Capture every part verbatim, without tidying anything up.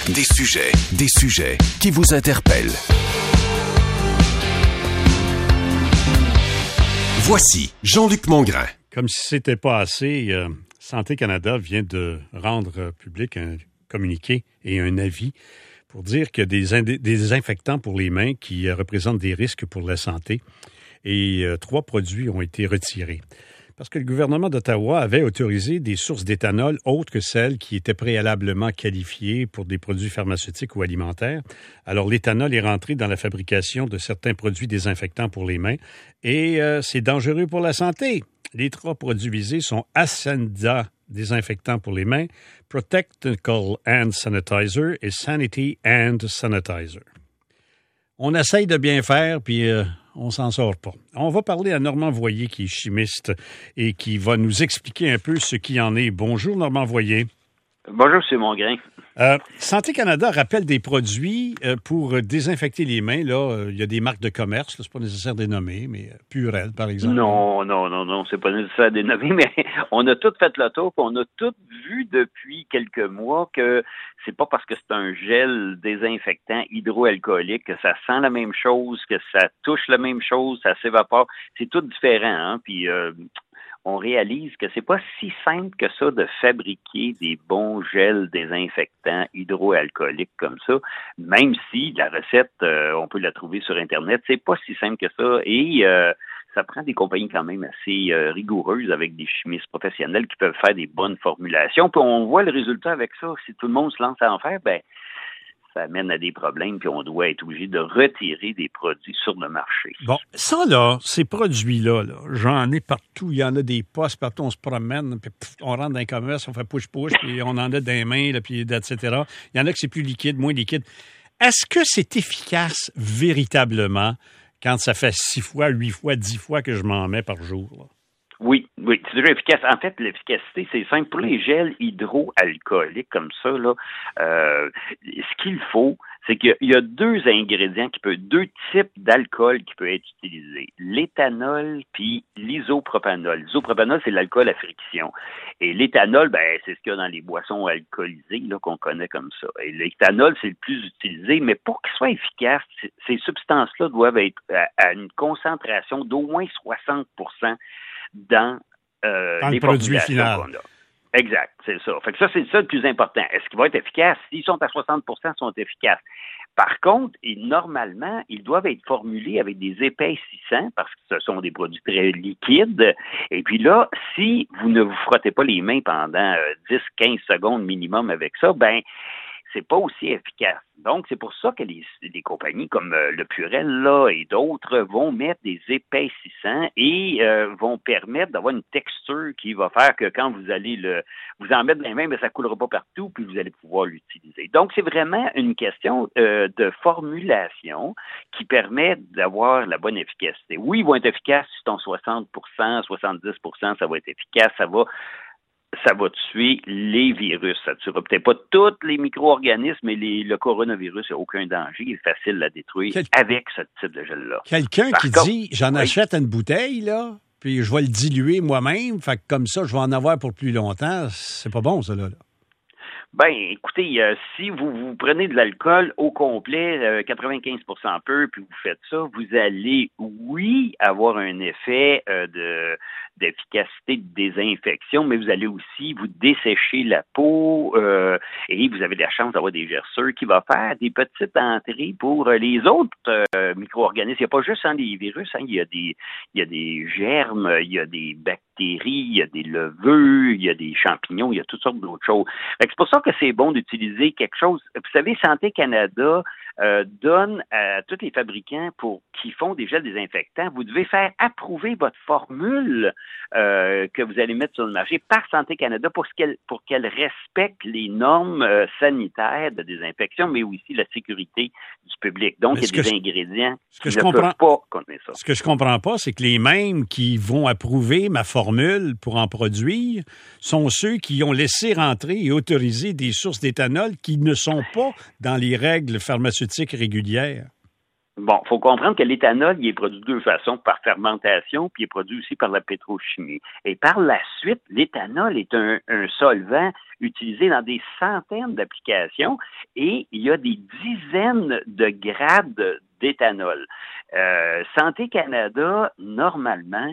Des sujets, des sujets qui vous interpellent. Voici Jean-Luc Mongrain. Comme si c'était pas assez, euh, Santé Canada vient de rendre public un communiqué et un avis pour dire qu'il y a des, ind- des désinfectants pour les mains qui euh, représentent des risques pour la santé. Et euh, trois produits ont été retirés. Parce que le gouvernement d'Ottawa avait autorisé des sources d'éthanol autres que celles qui étaient préalablement qualifiées pour des produits pharmaceutiques ou alimentaires. Alors, l'éthanol est rentré dans la fabrication de certains produits désinfectants pour les mains et euh, c'est dangereux pour la santé. Les trois produits visés sont Ascenda, désinfectant pour les mains, Protectical Hand Sanitizer et Sanity Hand Sanitizer. On essaye de bien faire, puis euh, on s'en sort pas. On va parler à Normand Voyer, qui est chimiste et qui va nous expliquer un peu ce qu'il en est. Bonjour, Normand Voyer. Bonjour, M. Mongrain. Euh, Santé Canada rappelle des produits euh, pour désinfecter les mains. Là, euh, il y a des marques de commerce, là, c'est pas nécessaire de les nommer, mais euh, Purell, par exemple. Non, non, non, non, c'est pas nécessaire de les nommer, mais on a tout fait le tour, puis on a tout vu depuis quelques mois que c'est pas parce que c'est un gel désinfectant hydroalcoolique que ça sent la même chose, que ça touche la même chose, ça s'évapore. C'est tout différent, hein, puis... Euh, on réalise que c'est pas si simple que ça de fabriquer des bons gels désinfectants hydroalcooliques comme ça, même si la recette, euh, on peut la trouver sur Internet, c'est pas si simple que ça. Et euh, ça prend des compagnies quand même assez euh, rigoureuses avec des chimistes professionnels qui peuvent faire des bonnes formulations. Puis on voit le résultat avec ça. Si tout le monde se lance à en faire, ben ça amène à des problèmes, puis on doit être obligé de retirer des produits sur le marché. Bon, ça, là, ces produits-là, là, j'en ai partout. Il y en a des postes, partout on se promène, puis pff, on rentre dans les commerces, on fait push-push, puis on en a dans les mains, là, puis et cetera. Il y en a que c'est plus liquide, moins liquide. Est-ce que c'est efficace véritablement quand ça fait six fois, huit fois, dix fois que je m'en mets par jour, là? Oui, oui, c'est déjà efficace. En fait, l'efficacité, c'est simple. Pour les gels hydroalcooliques comme ça, là, euh, ce qu'il faut, c'est qu'il y a deux ingrédients qui peuvent, deux types d'alcool qui peuvent être utilisés. L'éthanol puis l'isopropanol. L'isopropanol, c'est l'alcool à friction. Et l'éthanol, ben, c'est ce qu'il y a dans les boissons alcoolisées, là, qu'on connaît comme ça. Et l'éthanol, c'est le plus utilisé, mais pour qu'il soit efficace, ces substances-là doivent être à, à une concentration d'au moins soixante pour cent dans, euh, dans les le produit final. Qu'on a. Exact, c'est ça. Fait que ça, c'est ça le plus important. Est-ce qu'il va être efficace? S'ils sont à soixante pour cent, ils sont efficaces. Par contre, et normalement, ils doivent être formulés avec des épaississants parce que ce sont des produits très liquides. Et puis là, si vous ne vous frottez pas les mains pendant euh, dix à quinze secondes minimum avec ça, ben c'est pas aussi efficace. Donc, c'est pour ça que les, les compagnies comme euh, le Purell là, et d'autres vont mettre des épaississants et euh, vont permettre d'avoir une texture qui va faire que quand vous allez le vous en mettre dans les mains, ben, ça ne coulera pas partout, puis vous allez pouvoir l'utiliser. Donc, c'est vraiment une question euh, de formulation qui permet d'avoir la bonne efficacité. Oui, ils vont être efficaces si c'est en soixante pour cent, soixante-dix pour cent, ça va être efficace, ça va ça va tuer les virus. Ça ne tuera peut-être pas tous les micro-organismes, mais les, le coronavirus, il n'y a aucun danger. Il est facile à détruire Quel... avec ce type de gel-là. Quelqu'un Par qui contre, dit, j'en oui. achète une bouteille, là, puis je vais le diluer moi-même, fait que comme ça, je vais en avoir pour plus longtemps. C'est pas bon, ça, là. là. Ben, écoutez, euh, si vous, vous prenez de l'alcool au complet, euh, quatre-vingt-quinze pour cent peu, puis vous faites ça, vous allez, oui, avoir un effet euh, de d'efficacité de désinfection, mais vous allez aussi vous dessécher la peau euh, et vous avez la chance d'avoir des gerçures qui vont faire des petites entrées pour euh, les autres euh, micro-organismes. Il n'y a pas juste hein, des virus, hein, il y a des il y a des germes, il y a des bactéries, il y a des leveux, il y a des champignons, il y a toutes sortes d'autres choses. Fait que c'est pour ça que c'est bon d'utiliser quelque chose. Vous savez, Santé Canada euh, donne à tous les fabricants pour qui font des gels désinfectants, vous devez faire approuver votre formule euh, que vous allez mettre sur le marché par Santé Canada pour qu'elle pour qu'elle respecte les normes euh, sanitaires de désinfection, mais aussi la sécurité du public. Donc, il y a des je, ingrédients qui ne comprends, peuvent pas contenir ça. Ce que je comprends pas, c'est que les mêmes qui vont approuver ma formule pour en produire sont ceux qui ont laissé rentrer et autoriser des sources d'éthanol qui ne sont pas dans les règles pharmaceutiques régulières. Bon, il faut comprendre que l'éthanol, il est produit de deux façons, par fermentation, puis il est produit aussi par la pétrochimie. Et par la suite, l'éthanol est un, un solvant utilisé dans des centaines d'applications et il y a des dizaines de grades d'éthanol. Euh, Santé Canada, normalement,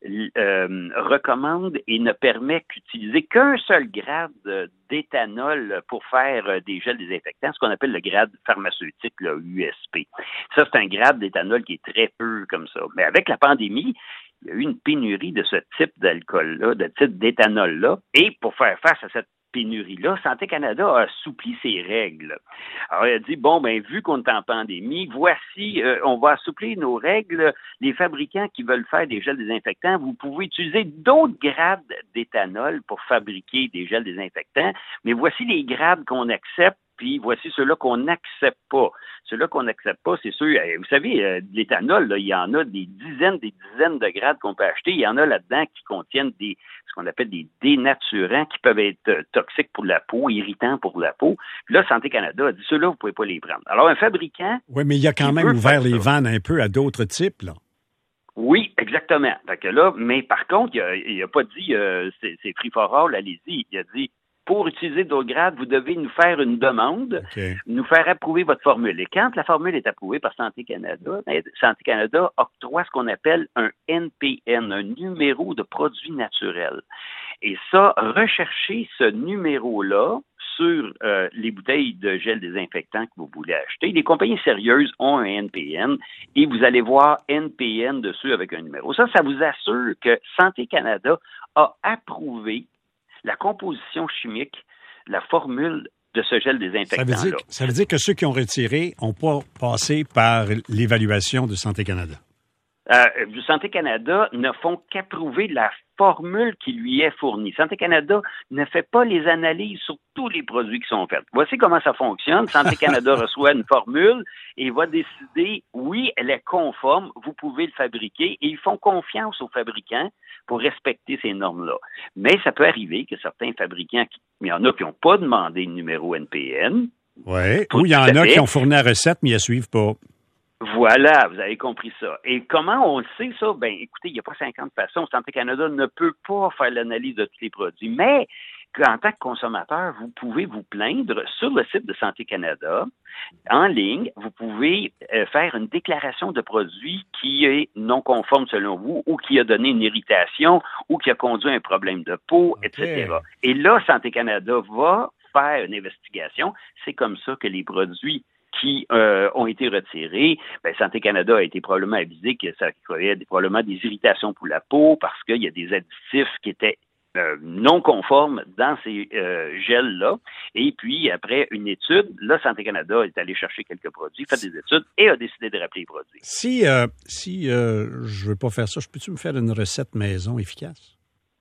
Euh, recommande et ne permet qu'utiliser qu'un seul grade d'éthanol pour faire des gels désinfectants, ce qu'on appelle le grade pharmaceutique, le U S P. Ça, c'est un grade d'éthanol qui est très peu comme ça. Mais avec la pandémie, il y a eu une pénurie de ce type d'alcool-là, de type d'éthanol-là, et pour faire face à cette pénurie-là, Santé Canada a assoupli ses règles. Alors, il a dit, bon, ben vu qu'on est en pandémie, voici, euh, on va assouplir nos règles. Les fabricants qui veulent faire des gels désinfectants, vous pouvez utiliser d'autres grades d'éthanol pour fabriquer des gels désinfectants, mais voici les grades qu'on accepte, puis voici ceux-là qu'on n'accepte pas. Ceux-là qu'on n'accepte pas, c'est ceux, vous savez, euh, de l'éthanol, là, il y en a des dizaines, des dizaines de grades qu'on peut acheter. Il y en a là-dedans qui contiennent des, ce qu'on appelle des dénaturants qui peuvent être euh, toxiques pour la peau, irritants pour la peau. Puis là, Santé Canada a dit, ceux-là, vous ne pouvez pas les prendre. Alors, un fabricant... Oui, mais il a quand même ouvert les vannes un peu à d'autres types, là. Oui, exactement. Fait que là, mais par contre, il n'a pas dit, euh, c'est, c'est free for all, allez-y. Il a dit, pour utiliser d'autres grades, vous devez nous faire une demande, okay. nous faire approuver votre formule. Et quand la formule est approuvée par Santé Canada, Santé Canada octroie ce qu'on appelle un N P N, un numéro de produit naturel. Et ça, recherchez ce numéro-là sur euh, les bouteilles de gel désinfectant que vous voulez acheter. Les compagnies sérieuses ont un N P N et vous allez voir N P N dessus avec un numéro. Ça, ça vous assure que Santé Canada a approuvé la composition chimique, la formule de ce gel désinfectant-là. Ça veut dire, ça veut dire que ceux qui ont retiré n'ont pas passé par l'évaluation de Santé Canada. Euh, Santé Canada ne font qu'approuver la formule qui lui est fournie. Santé Canada ne fait pas les analyses sur tous les produits qui sont faits. Voici comment ça fonctionne. Santé Canada reçoit une formule et va décider, oui, elle est conforme, vous pouvez le fabriquer, et ils font confiance aux fabricants pour respecter ces normes-là. Mais ça peut arriver que certains fabricants, il y en a qui n'ont pas demandé le numéro N P N. Oui, ou il y en a qui ont fourni la recette, mais ils ne suivent pas. Voilà, vous avez compris ça. Et comment on le sait, ça? Ben, écoutez, il n'y a pas cinquante façons. Santé Canada ne peut pas faire l'analyse de tous les produits, mais en tant que consommateur, vous pouvez vous plaindre sur le site de Santé Canada, en ligne, vous pouvez euh, faire une déclaration de produit qui est non conforme selon vous, ou qui a donné une irritation, ou qui a conduit à un problème de peau, okay. et cetera. Et là, Santé Canada va faire une investigation. C'est comme ça que les produits qui euh, ont été retirés, ben, Santé Canada a été probablement avisé que ça créait probablement des irritations pour la peau parce qu'il y a des additifs qui étaient euh, non conformes dans ces euh, gels-là. Et puis, après une étude, là, Santé Canada est allé chercher quelques produits, fait des études et a décidé de rappeler les produits. Si, euh, si euh, je veux pas faire ça, je peux-tu me faire une recette maison efficace?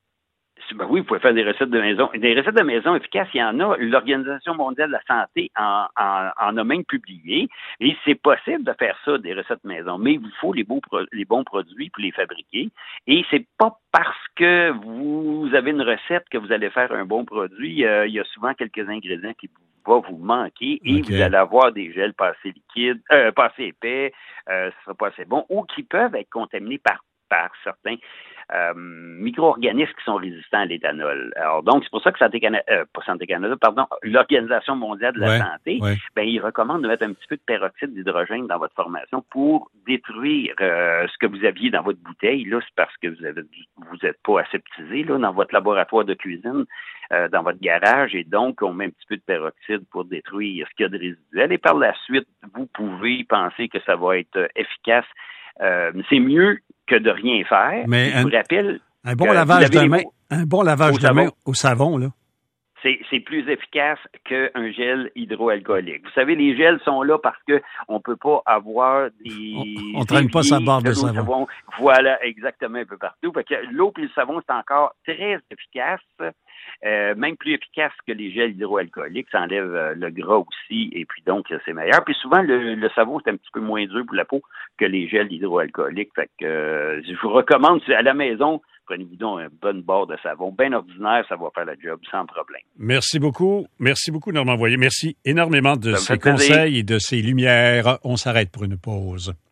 Ben oui, vous pouvez faire des recettes de maison. Des recettes de maison efficaces, il y en a. L'Organisation mondiale de la santé en, en, en a même publié. Et c'est possible de faire ça, des recettes maison. Mais il vous faut les, beaux, les bons produits pour les fabriquer. Et c'est pas parce que vous avez une recette que vous allez faire un bon produit. Euh, il y a souvent quelques ingrédients qui vont vous manquer et okay. vous allez avoir des gels pas assez liquides, euh, pas assez épais, euh, ce sera pas assez bon, ou qui peuvent être contaminés par par certains euh, micro-organismes qui sont résistants à l'éthanol. Alors donc, c'est pour ça que Santé Canada, euh, pas Santé Canada, pardon, l'Organisation mondiale de la ouais, santé, ouais. ben, il recommande de mettre un petit peu de peroxyde d'hydrogène dans votre formation pour détruire euh, ce que vous aviez dans votre bouteille. Là, c'est parce que vous avez vous n'êtes pas aseptisé là, dans votre laboratoire de cuisine, euh, dans votre garage, et donc on met un petit peu de peroxyde pour détruire ce qu'il y a de résiduel. Et par la suite, vous pouvez penser que ça va être efficace. Euh, c'est mieux que de rien faire. Mais je un, vous rappelle un bon lavage de main, un bon lavage de main au savon, là. C'est, c'est plus efficace qu'un gel hydroalcoolique. Vous savez, les gels sont là parce que on peut pas avoir des... On ne traîne pas sa barre de savon. savon. Voilà, exactement, un peu partout. Fait que l'eau et le savon, c'est encore très efficace, euh, même plus efficace que les gels hydroalcooliques. Ça enlève euh, le gras aussi, et puis donc, c'est meilleur. Puis souvent, le, le savon, c'est un petit peu moins dur pour la peau que les gels hydroalcooliques. Fait que euh, je vous recommande, à la maison, prenez-vous donc un bon bord de savon. Bien ordinaire, ça va faire le job sans problème. Merci beaucoup. Merci beaucoup, Normand Voyer. Merci énormément de Ça ces me fait plaisir. conseils et de ces lumières. On s'arrête pour une pause.